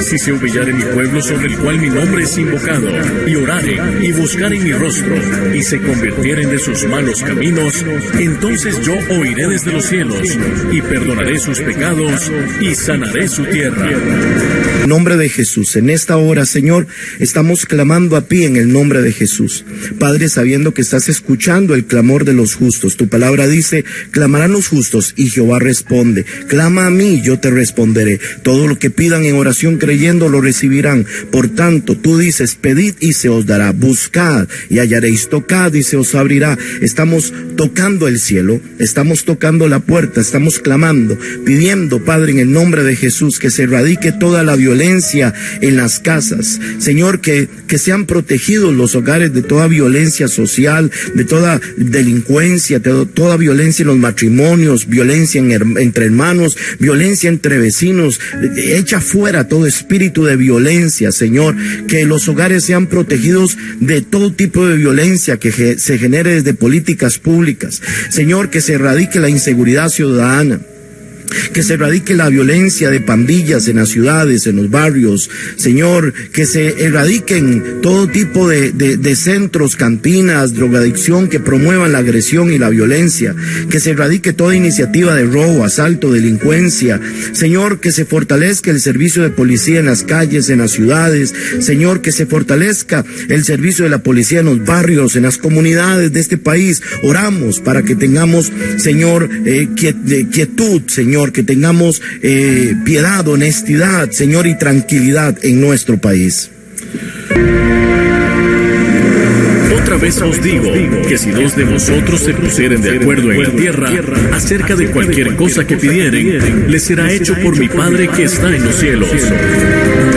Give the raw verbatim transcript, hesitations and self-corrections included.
si se humillare mi pueblo sobre el cual mi nombre es invocado, y oraren y buscaren mi rostro, y se convirtieren de sus malos caminos, entonces yo oiré desde los cielos, y perdonaré sus pecados, y sanaré su tierra. En nombre de Jesús, en esta hora, Señor, estamos clamando a ti en el nombre de Jesús. Padre, sabiendo que estás escuchando el clamor de los justos. Tu palabra dice, clamarán los justos y Jehová responde. Clama a mí y yo te responderé. Todo lo que pidan en oración creyendo lo recibirán. Por tanto, tú dices, pedid y se os dará. Buscad y hallaréis. Tocad y se os abrirá. Estamos tocando el cielo, estamos tocando la puerta, estamos clamando, pidiendo, Padre, en el nombre de Jesús, que se erradique toda la violencia en las casas. Señor, que, que sean protegidos los hogares de toda violencia social, de toda delincuencia, de toda violencia en los matrimonios, violencia en, entre hermanos, violencia entre vecinos. Echa fuera todo espíritu de violencia, Señor, que los hogares sean protegidos de todo tipo de violencia que ge- se genere desde políticas públicas. Señor, que se erradique la inseguridad ciudadana, que se erradique la violencia de pandillas en las ciudades, en los barrios. Señor, que se erradiquen todo tipo de, de, de centros, cantinas, drogadicción que promuevan la agresión y la violencia, que se erradique toda iniciativa de robo, asalto, delincuencia. Señor, que se fortalezca el servicio de policía en las calles, en las ciudades. Señor, que se fortalezca el servicio de la policía en los barrios, en las comunidades de este país. Oramos para que tengamos, Señor, eh, quietud, Señor, que tengamos eh, piedad, honestidad, Señor, y tranquilidad en nuestro país. Otra vez os digo, que si dos de vosotros se pusieren de acuerdo en la tierra, acerca de cualquier cosa que pidieren, les será hecho por mi Padre que está en los cielos.